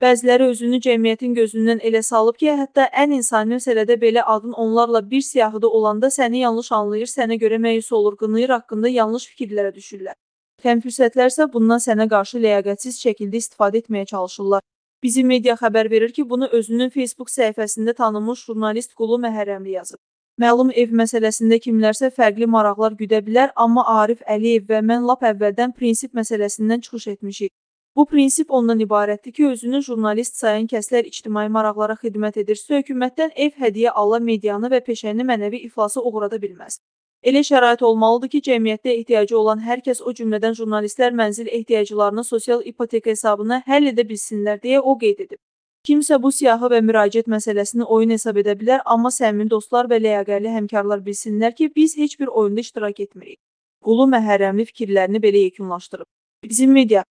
Bəziləri özünü cəmiyyətin gözündən elə salıb ki, hətta ən insani məsələdə belə adın onlarla bir siyahıda olanda səni yanlış anlayır, sənə görə məyus olur, qınayır, haqqında yanlış fikirlərə düşürlər. Tənfüsətlər isə bundan sənə qarşı ləyaqətsiz şəkildə istifadə etməyə çalışırlar. Bizim media xəbər verir ki, bunu özünün Facebook səhifəsində tanınmış jurnalist Qulu Məhərrəmli yazıb. Məlum ev məsələsində kimlərsə fərqli maraqlar güdə bilər, amma Arif Əliyev və mən lap əvvəldən prinsip məsələsindən çıxış etmişik. Bu prinsip ondan ibarətdir ki, özünü jurnalist sayan kəslər ictimai maraqlara xidmət edirsə, hökumətdən ev hədiyyə ala medianı və peşəni mənəvi iflasa uğrada bilməz. Elə şərait olmalıdır ki, cəmiyyətdə ehtiyacı olan hər kəs, o cümlədən jurnalistlər mənzil ehtiyaclarını sosial ipoteka hesabına həll edə bilsinlər, deyə o qeyd edib. Kimsə bu siyahı və müraciət məsələsini oyun hesab edə bilər, amma səmimi dostlar və ləyaqərli həmkarlar bilsinlər ki, biz heç bir oyunda iştirak etmirik. Qulu Məhərrəmli fikirlərini belə yekunlaşdırıb. Bizim media